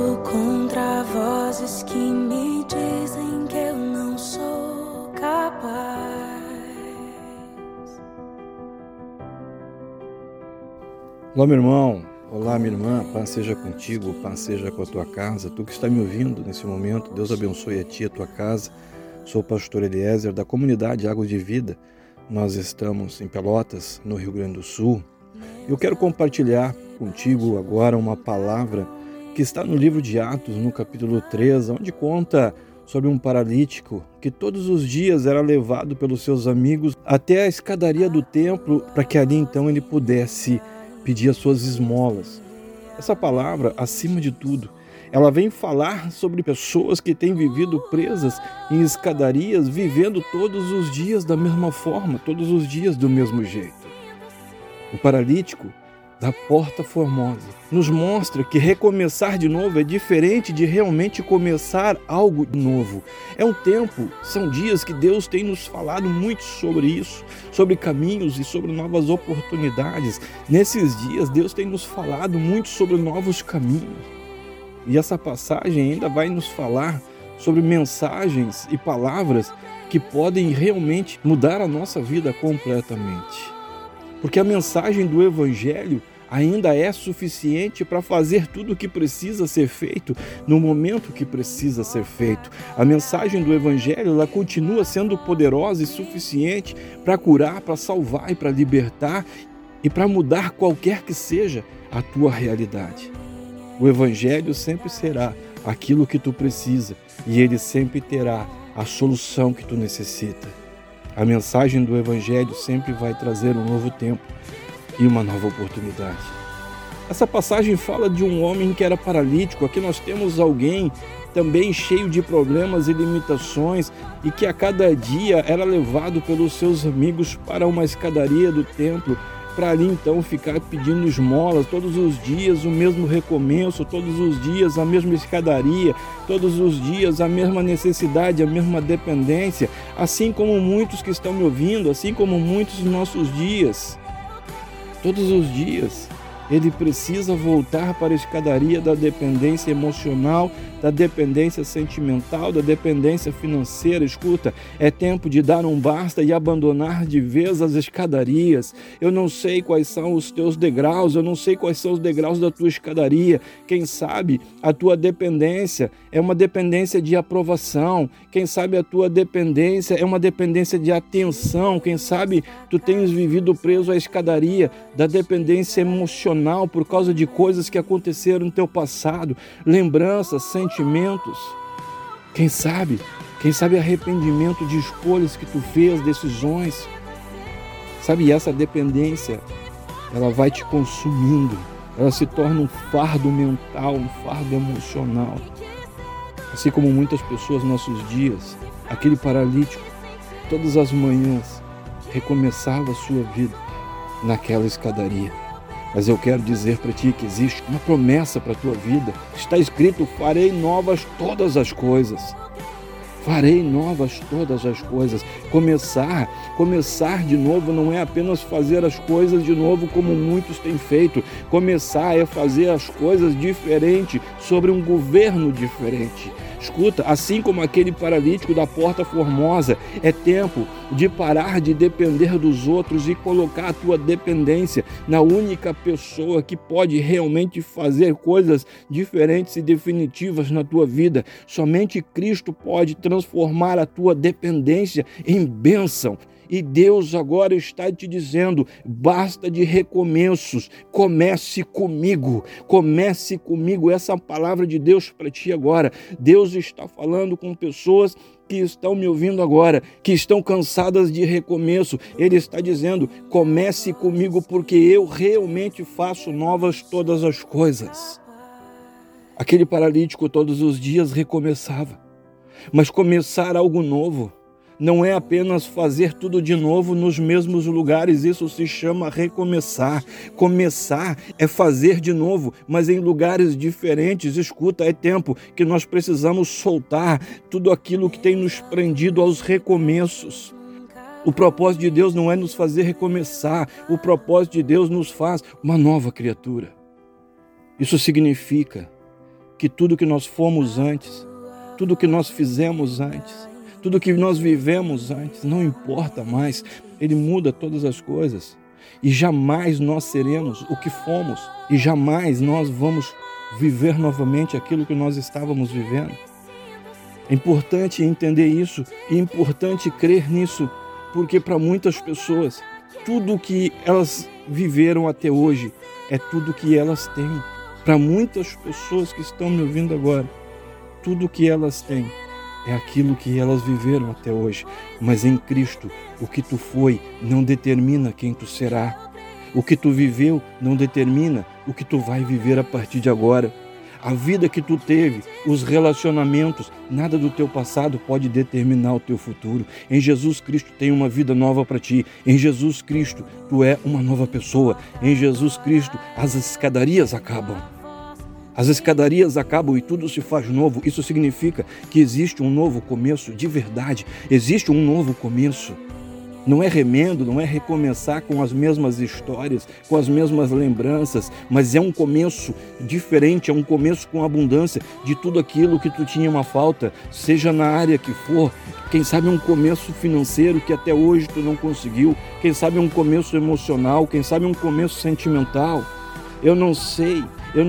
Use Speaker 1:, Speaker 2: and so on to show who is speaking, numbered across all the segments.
Speaker 1: Luto contra vozes que me dizem que eu não sou capaz.
Speaker 2: Olá, meu irmão. Olá, minha irmã. Paz seja contigo, paz seja com a tua casa. Tu que está me ouvindo nesse momento, Deus abençoe a ti e a tua casa. Sou o pastor Eliezer da comunidade Água de Vida. Nós estamos em Pelotas, no Rio Grande do Sul. Eu quero compartilhar contigo agora uma palavra que está no livro de Atos, no capítulo 3, onde conta sobre um paralítico que todos os dias era levado pelos seus amigos até a escadaria do templo para que ali então ele pudesse pedir as suas esmolas. Essa palavra, acima de tudo, ela vem falar sobre pessoas que têm vivido presas em escadarias, vivendo todos os dias da mesma forma, todos os dias do mesmo jeito. O paralítico da Porta Formosa nos mostra que recomeçar de novo é diferente de realmente começar algo novo. É um tempo, são dias que Deus tem nos falado muito sobre isso, sobre caminhos e sobre novas oportunidades. Nesses dias, Deus tem nos falado muito sobre novos caminhos. E essa passagem ainda vai nos falar sobre mensagens e palavras que podem realmente mudar a nossa vida completamente. Porque a mensagem do Evangelho ainda é suficiente para fazer tudo o que precisa ser feito no momento que precisa ser feito. A mensagem do Evangelho, ela continua sendo poderosa e suficiente para curar, para salvar e para libertar e para mudar qualquer que seja a tua realidade. O Evangelho sempre será aquilo que tu precisa e ele sempre terá a solução que tu necessita. A mensagem do Evangelho sempre vai trazer um novo tempo e uma nova oportunidade. Essa passagem fala de um homem que era paralítico. Aqui nós temos alguém também cheio de problemas e limitações e que a cada dia era levado pelos seus amigos para uma escadaria do templo, para ali então ficar pedindo esmolas todos os dias, o mesmo recomeço, todos os dias a mesma escadaria, todos os dias a mesma necessidade, a mesma dependência, assim como muitos que estão me ouvindo, assim como muitos dos nossos dias. Todos os dias ele precisa voltar para a escadaria da dependência emocional, da dependência sentimental, da dependência financeira. Escuta, é tempo de dar um basta e abandonar de vez as escadarias. Eu não sei quais são os teus degraus, eu não sei quais são os degraus da tua escadaria. Quem sabe a tua dependência é uma dependência de aprovação. Quem sabe a tua dependência é uma dependência de atenção. Quem sabe tu tens vivido preso à escadaria da dependência emocional, por causa de coisas que aconteceram no teu passado, lembranças, sentimentos. Quem sabe arrependimento de escolhas que tu fez, decisões. Sabe, essa dependência, ela vai te consumindo, ela se torna um fardo mental, um fardo emocional. Assim como muitas pessoas nos nossos dias, aquele paralítico, todas as manhãs, recomeçava a sua vida naquela escadaria. Mas eu quero dizer para ti que existe uma promessa para a tua vida. Está escrito: farei novas todas as coisas. Farei novas todas as coisas. Começar de novo não é apenas fazer as coisas de novo como muitos têm feito. Começar é fazer as coisas diferente, sobre um governo diferente. Escuta, assim como aquele paralítico da Porta Formosa, é tempo de parar de depender dos outros e colocar a tua dependência na única pessoa que pode realmente fazer coisas diferentes e definitivas na tua vida. Somente Cristo pode transformar a tua dependência em bênção. E Deus agora está te dizendo: basta de recomeços, comece comigo, essa é a palavra de Deus para ti agora. Deus está falando com pessoas que estão me ouvindo agora, que estão cansadas de recomeço. Ele está dizendo: comece comigo, porque eu realmente faço novas todas as coisas. Aquele paralítico todos os dias recomeçava, mas começar algo novo não é apenas fazer tudo de novo nos mesmos lugares. Isso se chama recomeçar. Começar é fazer de novo, mas em lugares diferentes. Escuta, é tempo que nós precisamos soltar tudo aquilo que tem nos prendido aos recomeços. O propósito de Deus não é nos fazer recomeçar. O propósito de Deus nos faz uma nova criatura. Isso significa que tudo que nós fomos antes, tudo que nós fizemos antes, tudo que nós vivemos antes, não importa mais. Ele muda todas as coisas. E jamais nós seremos o que fomos. E jamais nós vamos viver novamente aquilo que nós estávamos vivendo. É importante entender isso, e é importante crer nisso, porque para muitas pessoas, tudo que elas viveram até hoje é tudo que elas têm. Para muitas pessoas que estão me ouvindo agora, tudo que elas têm é aquilo que elas viveram até hoje. Mas em Cristo, o que tu foi não determina quem tu será. O que tu viveu não determina o que tu vai viver a partir de agora. A vida que tu teve, os relacionamentos, nada do teu passado pode determinar o teu futuro. Em Jesus Cristo tem uma vida nova para ti. Em Jesus Cristo tu é uma nova pessoa. Em Jesus Cristo as escadarias acabam. As escadarias acabam e tudo se faz novo. Isso significa que existe um novo começo de verdade. Existe um novo começo. Não é remendo, não é recomeçar com as mesmas histórias, com as mesmas lembranças, mas é um começo diferente, é um começo com abundância de tudo aquilo que tu tinha uma falta, seja na área que for. Quem sabe um começo financeiro que até hoje tu não conseguiu, quem sabe um começo emocional, quem sabe um começo sentimental. Eu não sei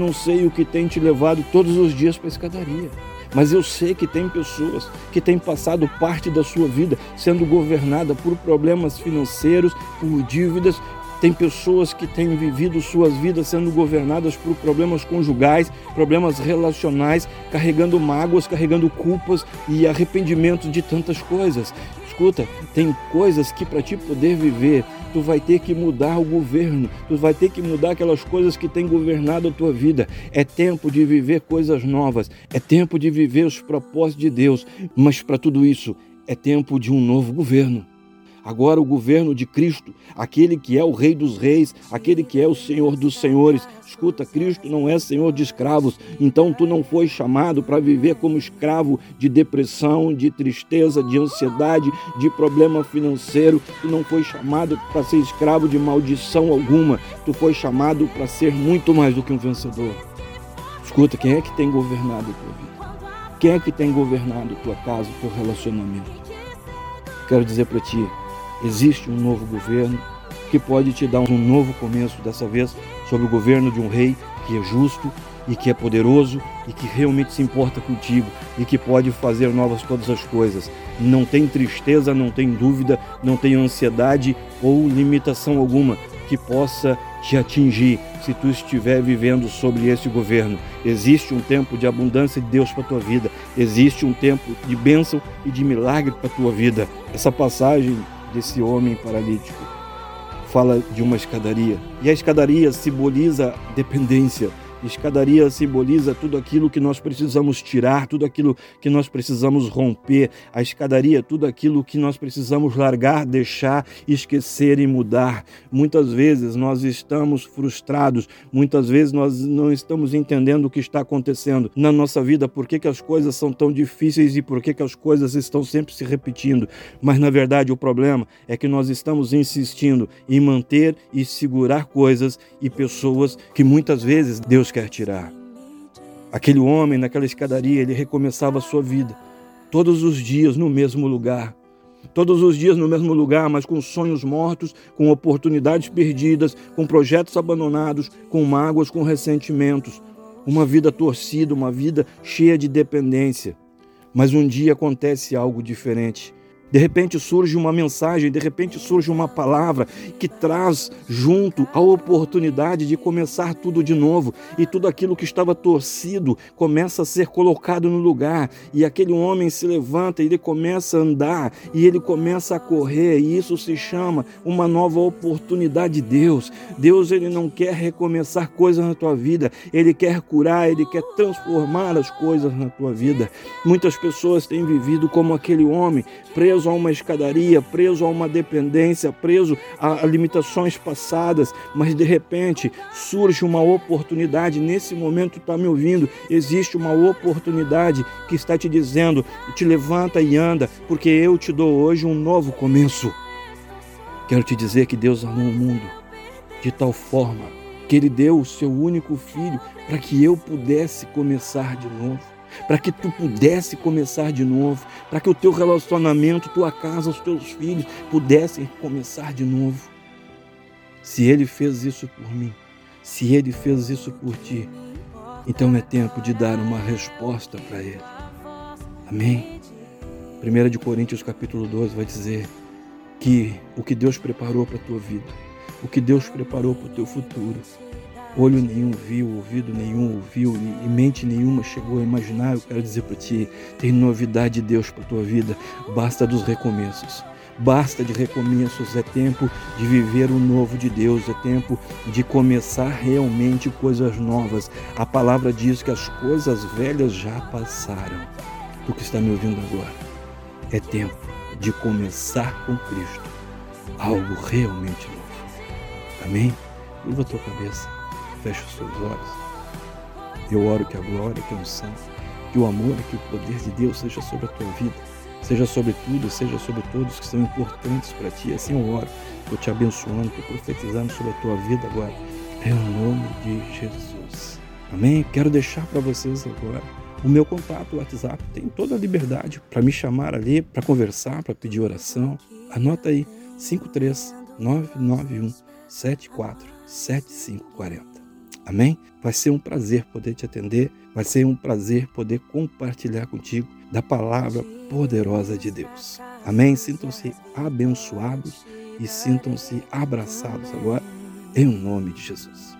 Speaker 2: o que tem te levado todos os dias para a escadaria. Mas eu sei que tem pessoas que têm passado parte da sua vida sendo governada por problemas financeiros, por dívidas. Tem pessoas que têm vivido suas vidas sendo governadas por problemas conjugais, problemas relacionais, carregando mágoas, carregando culpas e arrependimentos de tantas coisas. Escuta, tem coisas que para te poder viver, tu vai ter que mudar o governo, tu vai ter que mudar aquelas coisas que têm governado a tua vida. É tempo de viver coisas novas, é tempo de viver os propósitos de Deus, mas para tudo isso é tempo de um novo governo. Agora o governo de Cristo, aquele que é o Rei dos Reis, aquele que é o Senhor dos Senhores. Escuta, Cristo não é Senhor de escravos, então tu não foi chamado para viver como escravo de depressão, de tristeza, de ansiedade, de problema financeiro. Tu não foi chamado para ser escravo de maldição alguma, tu foi chamado para ser muito mais do que um vencedor. Escuta, quem é que tem governado a tua vida? Quem é que tem governado a tua casa, o teu relacionamento? Quero dizer para ti, existe um novo governo que pode te dar um novo começo, dessa vez sob o governo de um rei que é justo e que é poderoso e que realmente se importa contigo e que pode fazer novas todas as coisas. Não tem tristeza, não tem dúvida, não tem ansiedade ou limitação alguma que possa te atingir se tu estiver vivendo sobre esse governo. Existe um tempo de abundância de Deus para a tua vida. Existe um tempo de bênção e de milagre para a tua vida. Essa passagem desse homem paralítico fala de uma escadaria. E a escadaria simboliza dependência. A escadaria simboliza tudo aquilo que nós precisamos tirar, tudo aquilo que nós precisamos romper. A escadaria, tudo aquilo que nós precisamos largar, deixar, esquecer e mudar. Muitas vezes nós estamos frustrados, muitas vezes nós não estamos entendendo o que está acontecendo na nossa vida, por que as coisas são tão difíceis e por que as coisas estão sempre se repetindo. Mas na verdade o problema é que nós estamos insistindo em manter e segurar coisas e pessoas que muitas vezes Deus quer tirar. Aquele homem naquela escadaria, ele recomeçava a sua vida todos os dias no mesmo lugar. Todos os dias no mesmo lugar, mas com sonhos mortos, com oportunidades perdidas, com projetos abandonados, com mágoas, com ressentimentos. Uma vida torcida, uma vida cheia de dependência. Mas um dia acontece algo diferente. De repente surge uma mensagem, de repente surge uma palavra que traz junto a oportunidade de começar tudo de novo. E tudo aquilo que estava torcido começa a ser colocado no lugar. E aquele homem se levanta, ele começa a andar e ele começa a correr. E isso se chama uma nova oportunidade de Deus. Deus, ele não quer recomeçar coisas na tua vida. Ele quer curar, ele quer transformar as coisas na tua vida. Muitas pessoas têm vivido como aquele homem, preso a uma escadaria, preso a uma dependência, preso a limitações passadas, mas de repente surge uma oportunidade. Nesse momento, está me ouvindo, existe uma oportunidade que está te dizendo, te levanta e anda, porque eu te dou hoje um novo começo. Quero te dizer que Deus amou o mundo de tal forma que Ele deu o seu único filho para que eu pudesse começar de novo, para que tu pudesse começar de novo, para que o teu relacionamento, tua casa, os teus filhos pudessem começar de novo. Se Ele fez isso por mim, se Ele fez isso por ti, então é tempo de dar uma resposta para Ele. Amém? 1 Coríntios capítulo 12 vai dizer que o que Deus preparou para a tua vida, o que Deus preparou para o teu futuro, olho nenhum viu, ouvido nenhum ouviu e mente nenhuma chegou a imaginar. Eu quero dizer para ti, tem novidade de Deus para a tua vida, basta dos recomeços. Basta de recomeços, é tempo de viver o novo de Deus, é tempo de começar realmente coisas novas. A palavra diz que as coisas velhas já passaram. Tu que está me ouvindo agora, é tempo de começar com Cristo, algo realmente novo. Amém? Curva a tua cabeça, fecha os teus olhos. Eu oro que a glória, que a unção, que o amor, que o poder de Deus seja sobre a tua vida, seja sobre tudo, seja sobre todos que são importantes para ti. Assim eu oro, estou te abençoando, estou profetizando sobre a tua vida agora, em nome de Jesus. Amém? Quero deixar para vocês agora o meu contato, o WhatsApp. Tem toda a liberdade para me chamar ali, para conversar, para pedir oração. Anota aí, 53991747540. Amém? Vai ser um prazer poder te atender, vai ser um prazer poder compartilhar contigo da palavra poderosa de Deus. Amém? Sintam-se abençoados e sintam-se abraçados agora, em nome de Jesus.